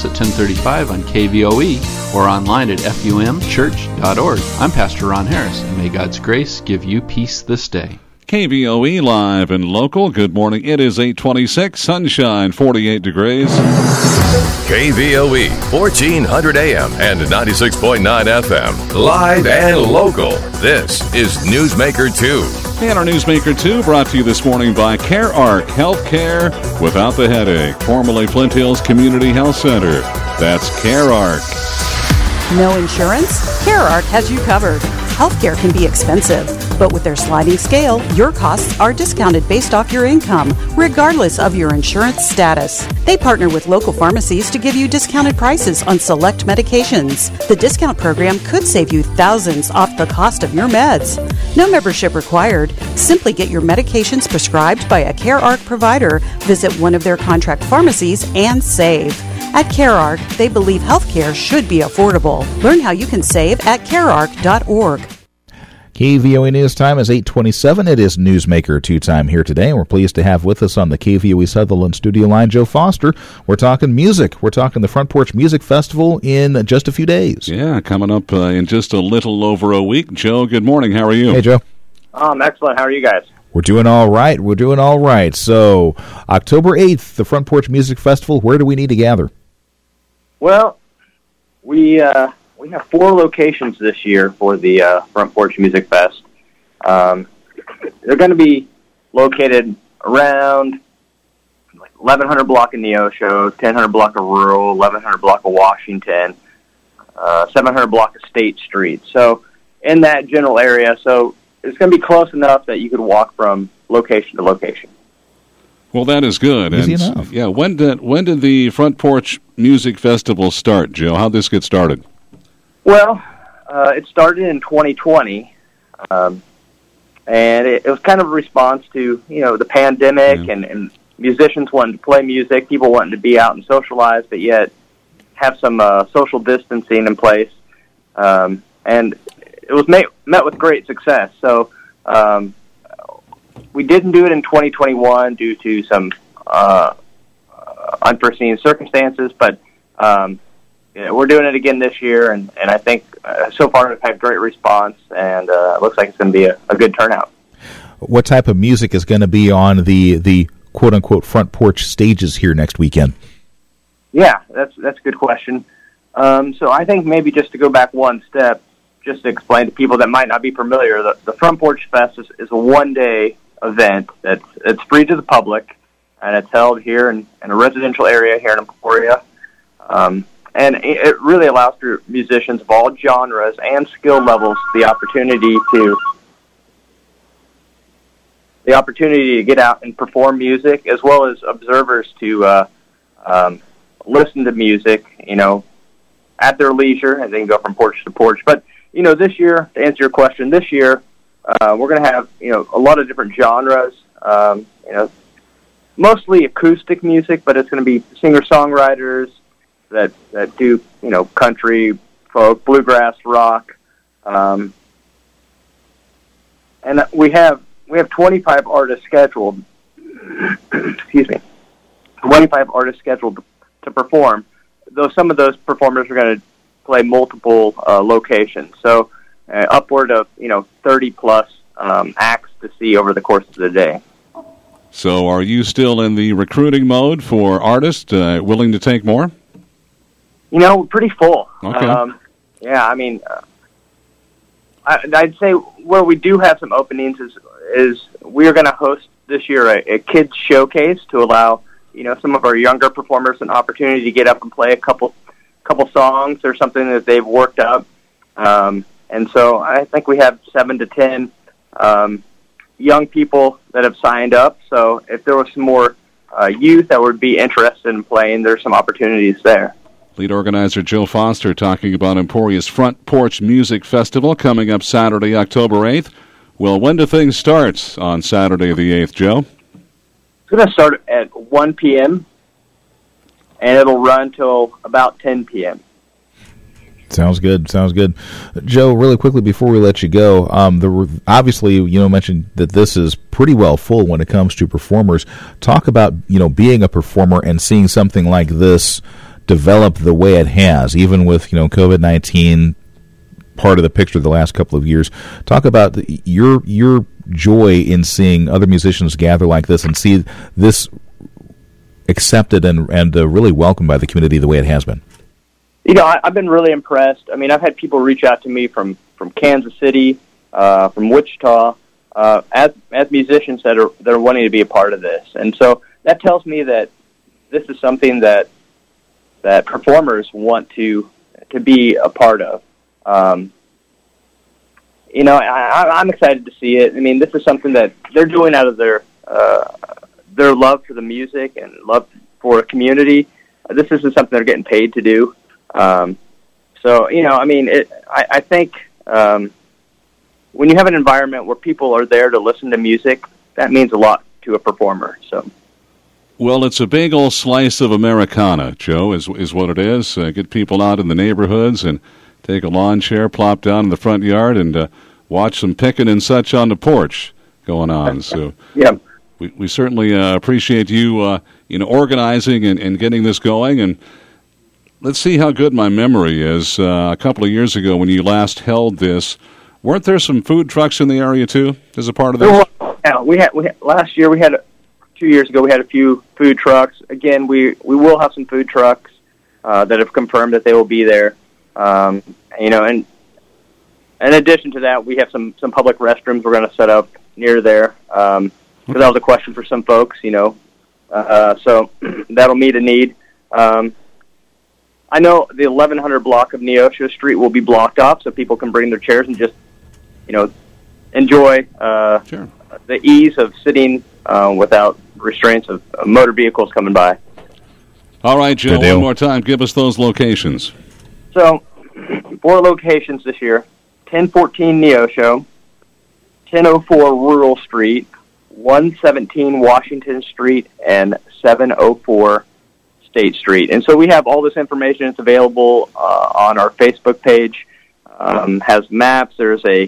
at 10:35 on KVOE or online at fumchurch.org. I'm Pastor Ron Harris, and may God's grace give you peace this day. KVOE live and local. Good morning. It is 8:26, sunshine, 48 degrees. KVOE, 1400 AM and 96.9 FM. Live and local. This is Newsmaker 2. And our Newsmaker 2 brought to you this morning by CareArc Healthcare without the headache. Formerly Flint Hills Community Health Center. That's CareArc. No insurance? CareArc has you covered. Healthcare can be expensive, but with their sliding scale, your costs are discounted based off your income, regardless of your insurance status. They partner with local pharmacies to give you discounted prices on select medications. The discount program could save you thousands off the cost of your meds. No membership required. Simply get your medications prescribed by a CareArc provider, visit one of their contract pharmacies, and save. At CareArc, they believe healthcare should be affordable. Learn how you can save at carearc.org. KVOE News Time is 8:27. It is Newsmaker 2 time here today, and we're pleased to have with us on the KVOE Sutherland studio line Joe Foster. We're talking music. We're talking the Front Porch Music Festival in just a few days. Yeah, coming up in just a little over a week. Joe, good morning. How are you? Hey, Joe. Excellent. How are you guys? We're doing all right. We're doing all right. So, October 8th, the Front Porch Music Festival. Where do we need to gather? Well, we have 4 locations this year for the Front Porch Music Fest. They're going to be located around 1100 block of Neosho, 1000 block of Rural, 1100 block of Washington, 700 block of State Street. So in that general area, so it's going to be close enough that you could walk from location to location. Well, that is good. Easy enough. Yeah, when did the Front Porch Music Festival start, Joe? How'd this get started? Well, it started in 2020, and it was kind of a response to, the pandemic and musicians wanting to play music, people wanting to be out and socialize, but yet have some social distancing in place. And it was met with great success. So we didn't do it in 2021 due to some unforeseen circumstances, but we're doing it again this year, and I think so far we've had great response, and it looks like it's going to be a good turnout. What type of music is going to be on the quote-unquote front porch stages here next weekend? Yeah, that's a good question. So I think maybe just to go back one step, just to explain to people that might not be familiar, the Front Porch Fest is a one-day event it's free to the public, and it's held here in a residential area here in Emporia. And it really allows for musicians of all genres and skill levels the opportunity to get out and perform music, as well as observers to listen to music, at their leisure, and then go from porch to porch. But this year, to answer your question, this year we're going to have a lot of different genres. Mostly acoustic music, but it's going to be singer-songwriters that do country, folk, bluegrass, rock, and we have 25 artists scheduled. Excuse me, 25 artists scheduled to perform. Though some of those performers are going to play multiple locations, so upward of 30 plus acts to see over the course of the day. So, are you still in the recruiting mode for artists willing to take more? Pretty full. Okay. I'd say where we do have some openings is we are going to host this year a kids showcase to allow some of our younger performers an opportunity to get up and play a couple songs or something that they've worked up. And so I think we have 7 to 10 young people that have signed up. So if there was some more youth that would be interested in playing, there's some opportunities there. Lead organizer Joe Foster talking about Emporia's Front Porch Music Festival coming up Saturday, October 8th. Well, when do things start on Saturday the 8th, Joe? It's going to start at 1 p.m., and it'll run till about 10 p.m. Sounds good. Joe, really quickly before we let you go, obviously, mentioned that this is pretty well full when it comes to performers. Talk about, being a performer and seeing something like this develop the way it has, even with COVID-19 part of the picture the last couple of years. Talk about your joy in seeing other musicians gather like this and see this accepted and really welcomed by the community the way it has been. I've been really impressed. I mean, I've had people reach out to me from Kansas City, from Wichita, as musicians that are wanting to be a part of this, and so that tells me that this is something that performers want to be a part of. I'm excited to see it. I mean, this is something that they're doing out of their love for the music and love for a community. This isn't something they're getting paid to do. I think when you have an environment where people are there to listen to music, that means a lot to a performer. So. Well, it's a big old slice of Americana, Joe, is what it is. Get people out in the neighborhoods and take a lawn chair, plop down in the front yard, and watch some picking and such on the porch going on. So yeah. We certainly appreciate you organizing and getting this going. And let's see how good my memory is. A couple of years ago when you last held this, weren't there some food trucks in the area, too, as a part of this? Yeah, we had last year, 2 years ago, we had a few food trucks. Again, we will have some food trucks that have confirmed that they will be there. And in addition to that, we have some public restrooms we're going to set up near there. Because that was a question for some folks, so that'll meet a need. I know the 1100 block of Neosho Street will be blocked off so people can bring their chairs and just, enjoy Sure. the ease of sitting without restraints of motor vehicles coming by. All right, Joe, one more time. Give us those locations. So, 4 locations this year: 1014 Neosho, 1004 Rural Street, 117 Washington Street, and 704 State Street. And so we have all this information. It's available on our Facebook page. Has maps. There's a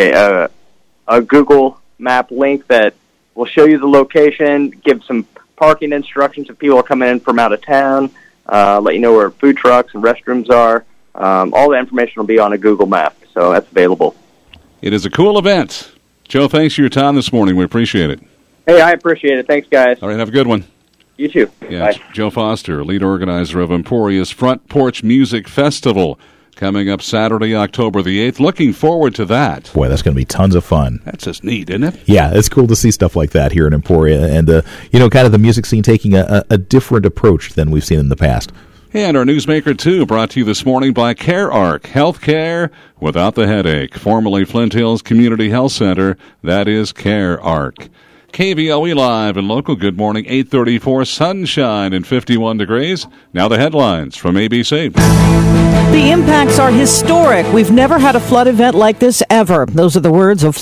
Google map link that will show you the location, give some parking instructions if people are coming in from out of town, let you know where food trucks and restrooms are. All the information will be on a Google map, so that's available. It is a cool event. Joe, thanks for your time this morning. We appreciate it. Hey, I appreciate it. Thanks, guys. All right, have a good one. You too. Yeah, Bye. Joe Foster, lead organizer of Emporia's Front Porch Music Festival, coming up Saturday, October the 8th. Looking forward to that. Boy, that's going to be tons of fun. That's just neat, isn't it? Yeah, it's cool to see stuff like that here in Emporia, and kind of the music scene taking a different approach than we've seen in the past. And our Newsmaker 2 brought to you this morning by CareArc, healthcare without the headache. Formerly Flint Hills Community Health Center, that is CareArc. KVOE Live and Local, good morning, 8:34, sunshine and 51 degrees. Now the headlines from ABC. The impacts are historic. We've never had a flood event like this ever. Those are the words of